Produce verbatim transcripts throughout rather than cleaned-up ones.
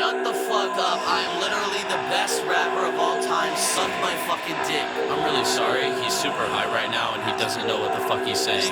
shut the fuck up. I am literally the best rapper of all time. Suck my fucking dick. I'm really sorry. He's super high right now and he doesn't know what the fuck he's saying.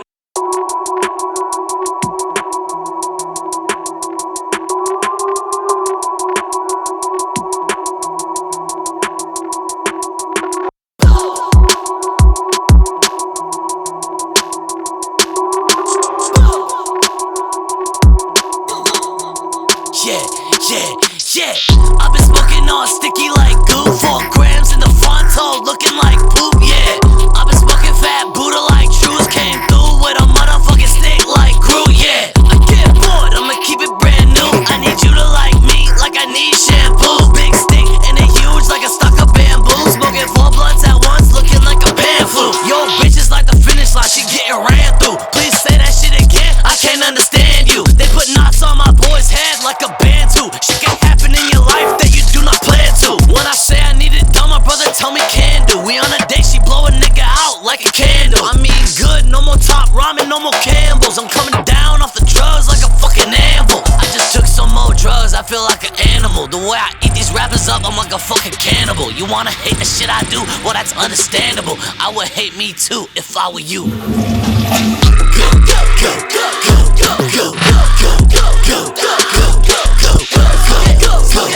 Yeah, yeah, yeah. I've been smoking on sticky like goo. Four grams in the front toe, looking like poop, yeah. I've been smoking fat Buddha like truths. Came through with a motherfucking stick like Groot, yeah. I get bored, I'ma keep it brand new. I need you to like me, like I need shampoo. Big stick and it huge like a stock of bamboo. Smoking four blunts at once, looking like a pan flute. Yo, bitches like the finish line, she getting ran through. Please say that shit again, I can't understand you. They put knots on my boy's head like a band too. Shit can happen in your life that you do not plan to. When I say I need it done, my brother tell me can do. We on a date, she blow a nigga out like a candle. I mean good, no more top ramen, no more Campbell's. I'm coming down off the drugs like a fucking anvil. I just took some more drugs, I feel like an animal. The way I eat these rappers up, I'm like a fucking cannibal. You wanna hate the shit I do? Well, that's understandable. I would hate me too if I were you. Go, go, go, go, go, go, go, go, go, go, go, go, go, go, go, go,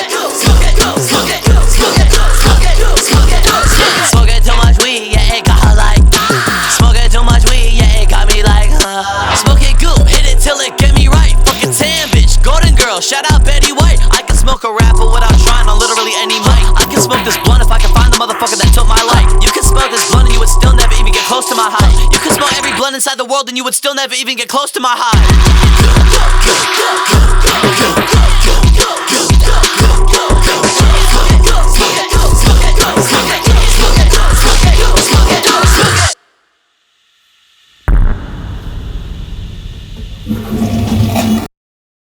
smoking too much weed, yeah, it got her like. Smoking too much weed, yeah, it got me like. Smoking goop, hit it till it get me right. Fucking tan bitch, golden girl, shout out Betty White. I can smoke a rapper without trying on literally any mic. I can smoke this blunt if I can find the motherfucker that took my life. You can smoke this blunt and you would still never even get close to my height. You can smoke every blunt inside the world and you would still never even get close to my high. You